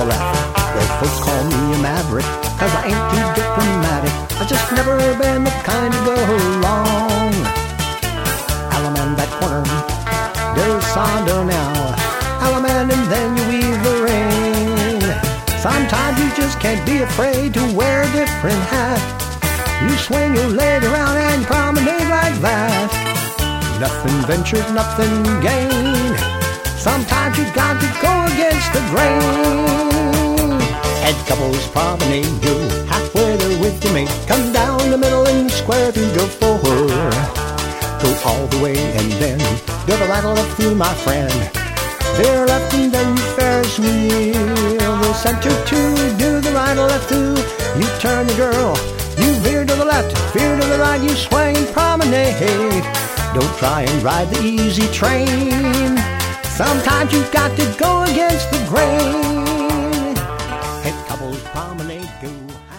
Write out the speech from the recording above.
the left. Well, folks call me a maverick, cause I ain't too diplomatic. I just never been the kind to go long. Alaman that corner, there's Sando now. Alaman and then you weave the ring. Sometimes you just can't be afraid to wear a different hat. You swing your leg around and promenade like that. Nothing ventured, nothing gained. Sometimes you got to go against the grain. Head couples promenade, go halfway there with your mate. Come down the middle and square through, go forward. Go all the way and then do the right left through, my friend. Veer left and then you Ferris wheel. The center two, do the right left through. You turn the girl, you veer to the left, veer to the right, you swing and promenade. Don't try and ride the easy train. Sometimes you've got to go against the grain. Head couples promenade, go